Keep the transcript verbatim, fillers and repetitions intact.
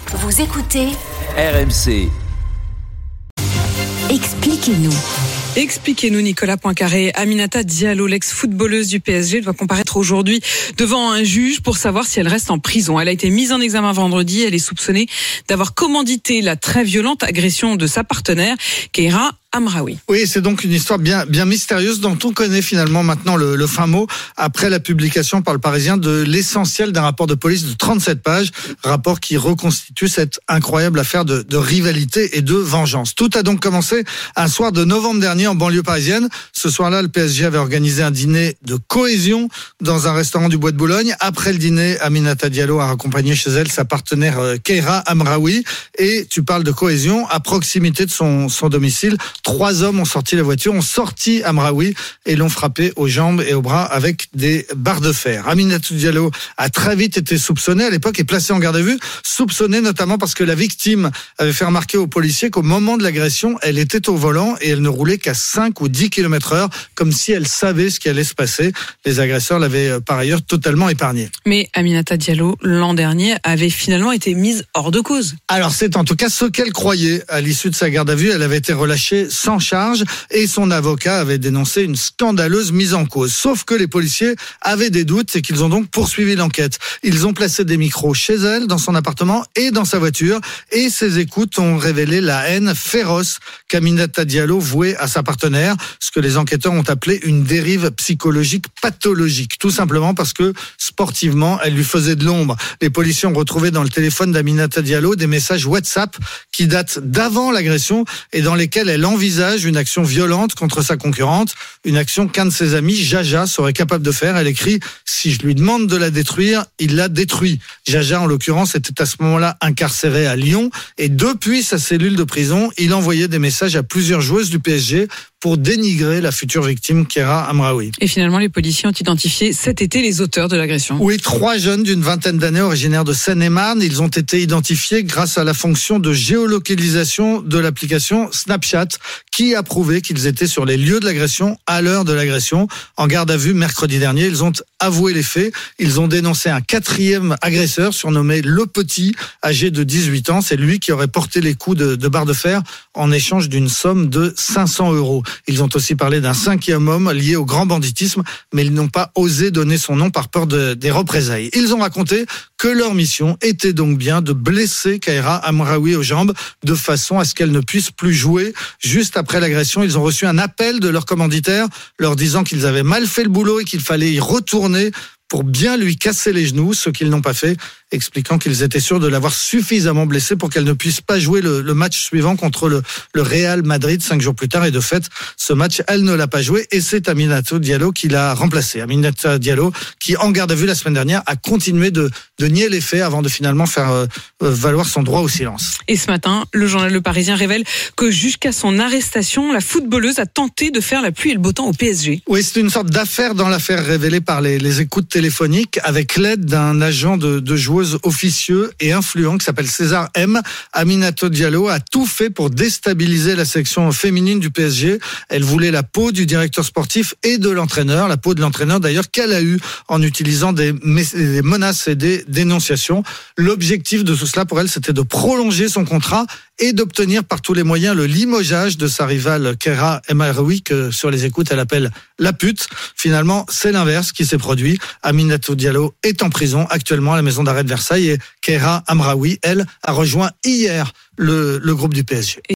Vous écoutez R M C. Expliquez-nous. Expliquez-nous, Nicolas Poincaré. Aminata Diallo, l'ex-footballeuse du P S G, doit comparaître aujourd'hui devant un juge pour savoir si elle reste en prison. Elle a été mise en examen vendredi. Elle est soupçonnée d'avoir commandité la très violente agression de sa partenaire, Keira Amraoui. Oui, c'est donc une histoire bien bien mystérieuse dont on connaît finalement maintenant le, le fin mot après la publication par le Parisien de l'essentiel d'un rapport de police de trente-sept pages, rapport qui reconstitue cette incroyable affaire de, de rivalité et de vengeance. Tout a donc commencé un soir de novembre dernier en banlieue parisienne. Ce soir-là, le P S G avait organisé un dîner de cohésion dans un restaurant du Bois de Boulogne. Après le dîner, Aminata Diallo a raccompagné chez elle sa partenaire Keira Amraoui. Et tu parles de cohésion, à proximité de son, son domicile, trois hommes ont sorti la voiture, ont sorti Amraoui et l'ont frappé aux jambes et aux bras avec des barres de fer. Aminata Diallo a très vite été soupçonnée à l'époque et placée en garde à vue, soupçonnée notamment parce que la victime avait fait remarquer aux policiers qu'au moment de l'agression, elle était au volant et elle ne roulait qu'à cinq ou dix kilomètres heure, comme si elle savait ce qui allait se passer. Les agresseurs l'avaient par ailleurs totalement épargnée. Mais Aminata Diallo, l'an dernier, avait finalement été mise hors de cause. Alors c'est en tout cas ce qu'elle croyait. À l'issue de sa garde à vue, elle avait été relâchée sans charge et son avocat avait dénoncé une scandaleuse mise en cause. Sauf que les policiers avaient des doutes et qu'ils ont donc poursuivi l'enquête. Ils ont placé des micros chez elle, dans son appartement et dans sa voiture, et ces écoutes ont révélé la haine féroce qu'Aminata Diallo vouait à sa partenaire, ce que les enquêteurs ont appelé une dérive psychologique pathologique, tout simplement parce que sportivement, elle lui faisait de l'ombre. Les policiers ont retrouvé dans le téléphone d'Aminata Diallo des messages WhatsApp qui datent d'avant l'agression et dans lesquels elle envisage une action violente contre sa concurrente, une action qu'un de ses amis, Jaja, serait capable de faire. Elle écrit « Si je lui demande de la détruire, il la détruit ». Jaja, en l'occurrence, était à ce moment-là incarcéré à Lyon et depuis sa cellule de prison, il envoyait des messages à plusieurs joueuses du P S G pour dénigrer la future victime Keira Amraoui. Et finalement, les policiers ont identifié cet été les auteurs de l'agression. Oui, trois jeunes d'une vingtaine d'années originaires de Seine-et-Marne. Ils ont été identifiés grâce à la fonction de géolocalisation de l'application Snapchat qui a prouvé qu'ils étaient sur les lieux de l'agression à l'heure de l'agression. En garde à vue mercredi dernier, ils ont avoué les faits. Ils ont dénoncé un quatrième agresseur surnommé Le Petit, âgé de dix-huit ans. C'est lui qui aurait porté les coups de, de barre de fer en échange d'une somme de cinq cents euros. Ils ont aussi parlé d'un cinquième homme lié au grand banditisme, mais ils n'ont pas osé donner son nom par peur de, des représailles. Ils ont raconté que leur mission était donc bien de blesser Keira Amraoui aux jambes de façon à ce qu'elle ne puisse plus jouer. Juste après l'agression, ils ont reçu un appel de leur commanditaire leur disant qu'ils avaient mal fait le boulot et qu'il fallait y retourner pour bien lui casser les genoux, ce qu'ils n'ont pas fait, expliquant qu'ils étaient sûrs de l'avoir suffisamment blessée pour qu'elle ne puisse pas jouer le, le match suivant contre le, le Real Madrid cinq jours plus tard. Et de fait, ce match, elle ne l'a pas joué et c'est Aminata Diallo qui l'a remplacée. Aminata Diallo, qui en garde à vue la semaine dernière, a continué de, de nier les faits avant de finalement faire euh, valoir son droit au silence. Et ce matin, le journal Le Parisien révèle que jusqu'à son arrestation, la footballeuse a tenté de faire la pluie et le beau temps au P S G. Oui, c'est une sorte d'affaire dans l'affaire révélée par les, les écoutes téléphoniques avec l'aide d'un agent de, de joueur officieux et influent qui s'appelle César M. Aminata Diallo a tout fait pour déstabiliser la section féminine du P S G. Elle voulait la peau du directeur sportif et de l'entraîneur, la peau de l'entraîneur d'ailleurs qu'elle a eue en utilisant des, des menaces et des dénonciations. L'objectif de tout cela pour elle, c'était de prolonger son contrat et d'obtenir par tous les moyens le limogeage de sa rivale Keira Amraoui, que sur les écoutes elle appelle la pute. Finalement, c'est l'inverse qui s'est produit. Aminata Diallo est en prison actuellement à la maison d'arrêt de Versailles et Keira Amraoui, elle, a rejoint hier le, le groupe du P S G.